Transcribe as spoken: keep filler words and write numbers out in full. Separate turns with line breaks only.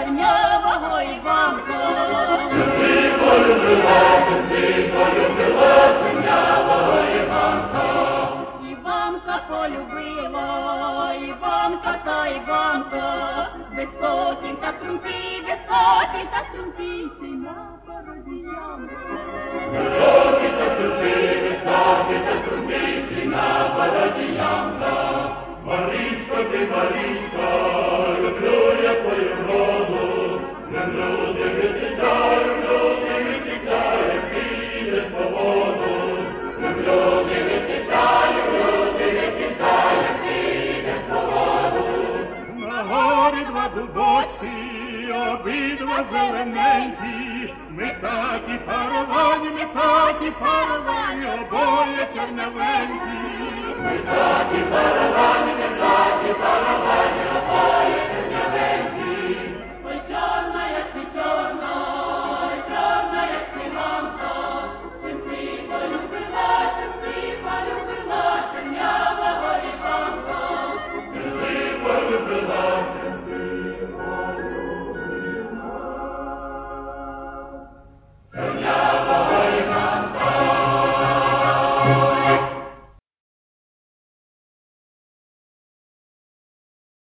чернявого Іванка.
Ти полюбила, ти полюбила чернявого Іванка.
Іванка полюбила, Іванка та Іванка, високий та стрункий, високий та стрункий, ще й на пародіянка.
Високий та стрункий, високий та стрункий, ще й на пародіянка. Марічко, ти, Марічко, люблю я твою вроду, люблю дивитися, люблю дивитися, як підеш по воду. Люблю дивитися, люблю дивитися, як підеш по воду.
На горі два дубочки, обидва зелененькі, ми такі паровані, ми такі паровані, обоє чорнявенькі.
Ми такі паровані,